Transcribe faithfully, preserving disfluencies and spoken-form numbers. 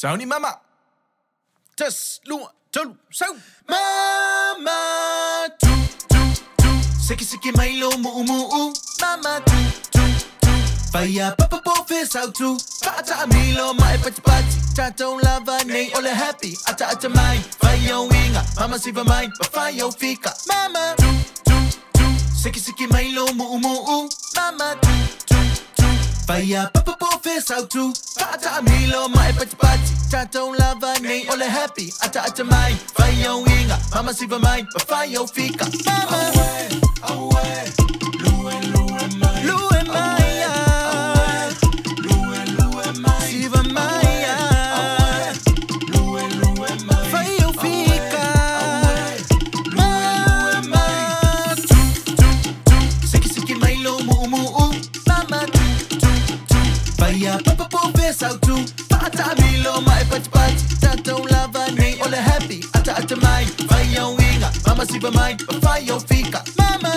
Sao ni mama? Tas lua tolu sau. Mama tu tu tu. Siki siki mailo mu mu. Mama tu tu tu. Faya papa po fe sau tu. Pata milo mai pati pati. Tato lava nei ole happy. Ata ata mai. Faya winga. Mama siva mai. Faya fika. Mama tu tu tu. Siki siki mailo mu mu. Mama tu tu tu. Faya papa po fe sau tu. Pata milo mai pati pati. Tato lava nei ole happy. Ata ata mai. Faya winga. Mama siva mai. Faya fika. Mama. Away, away. Lue lue mai. Lue mai. Siva Maya, lue lue mai, fai fica, mama, tu tu tu, siki siki mai lo mu mu, mama tu tu tu, faya papa po besau tu, pata milo mai pati pati, tato lava nei ole happy, ata ata mai, faya winga, mama siva mai, fai fica, mama.